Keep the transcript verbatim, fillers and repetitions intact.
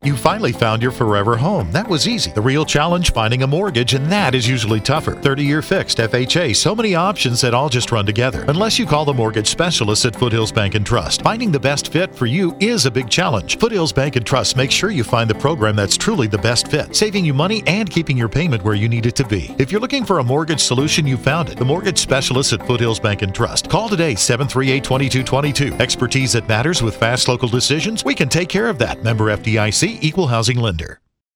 You finally found your forever home. That was easy. The real challenge, finding a mortgage, and that is usually tougher. thirty-year fixed, F H A, so many options that all just run together. Unless you call the mortgage specialists at Foothills Bank and Trust. Finding the best fit for you is a big challenge. Foothills Bank and Trust makes sure you find the program that's truly the best fit, saving you money and keeping your payment where you need it to be. If you're looking for a mortgage solution, you found it. The mortgage specialists at Foothills Bank and Trust. Call today, seven three eight, two two two two. Expertise that matters with fast local decisions. We can take care of that. Member F D I C, Equal Housing Lender.